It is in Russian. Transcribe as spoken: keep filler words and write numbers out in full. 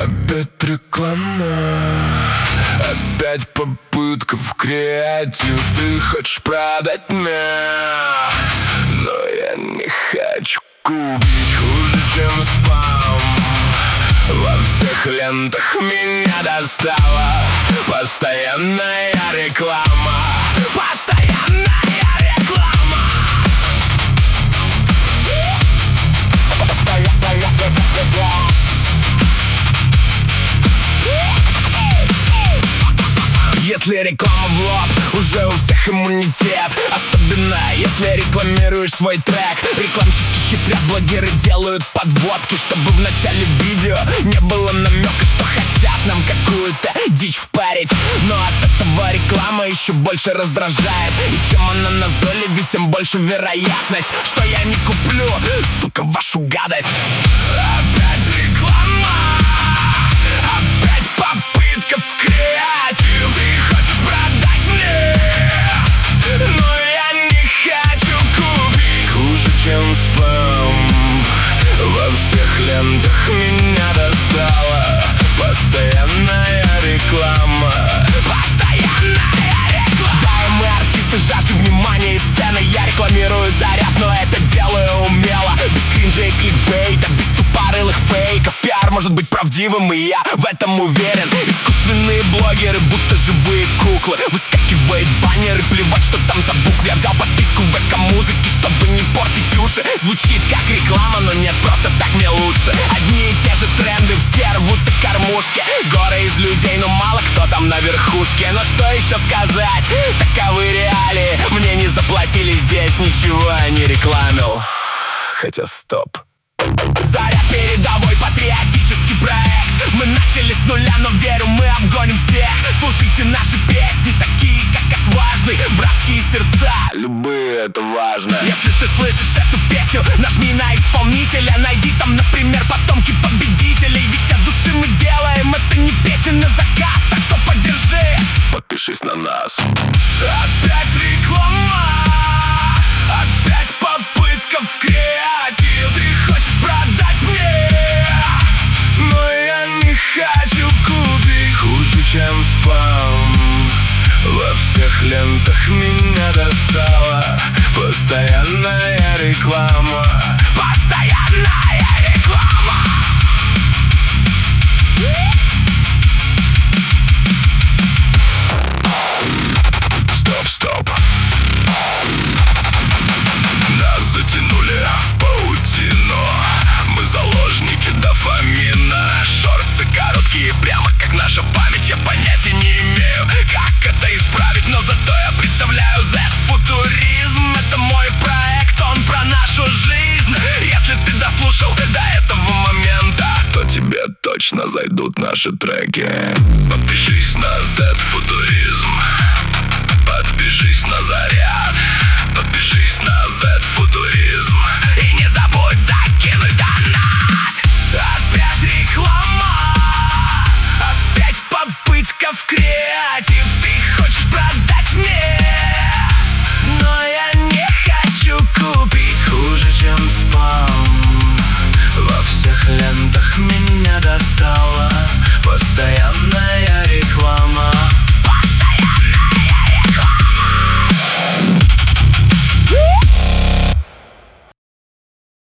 Опять реклама, опять попытка в креатив. Ты хочешь продать меня, но я не хочу купить. Хуже, чем спам, во всех лентах меня достала постоянная реклама. Постоянная реклама. Постоянная реклама. Если реклама в лоб, уже у всех иммунитет. Особенно если рекламируешь свой трек. Рекламщики хитрят, блогеры делают подводки, чтобы в начале видео не было намека, что хотят нам какую-то дичь впарить. Но от этого реклама еще больше раздражает. И чем она назойливее, тем больше вероятность, что я не куплю, сука, вашу гадость. Опять реклама, опять попытка в креатив. Ты хочешь продать мне, но я не хочу купить. Хуже, чем спам, во всех лентах меня достала постоянная реклама. Постоянная реклама. Да, и мы артисты, жаждем внимания и сцены. Я рекламирую заряд, но это делаю умело. Без кринжа и кликбейта, без тупорылых фейков. Пиар может быть правдивым, и я в этом уверен. Искусственные блогеры, будто живые куклы. Выскакивает баннеры, плевать, что там за буквы. Я взял подписку в эко-музыке, чтобы не портить уши. Звучит как реклама, но нет, просто так мне лучше. Одни и те же тренды, все рвутся кормушки. Горы из людей, но мало кто там на верхушке. Но что еще сказать, таковы реалии. Мне не заплатили здесь, ничего я не рекламил. Хотя стоп. Заряд — передовой патриотический проект. Мы начали с нуля, но верю, мы обгоним всех. Слушайте наши песни, такие как отважный. Братские сердца, любые, это важно. Если ты слышишь эту песню, нажми на исполнителя. Найди там, например, потомки победителей. Ведь от души мы делаем, это не песня на заказ. Так что поддержи, подпишись на нас. Опять реклама, опять попытка в креатив. Ты хочешь продать мне, но я не хочу купить. Хуже, чем спам, во всех лентах меня достала постоянная реклама. Постоянная реклама. Стоп, стоп. Нас затянули в паутину. Мы заложники дофамина. Шорты короткие, прямо как наша память. Я понятия не имею, как это исправить, но зато я представляю Z-футуризм. Это мой проект, он про нашу жизнь. Если ты дослушал до этого момента, то тебе точно зайдут наши треки. Подпишись на Z-футуризм, подпишись на заряд, подпишись на Z-футуризм. И не забудь закинуть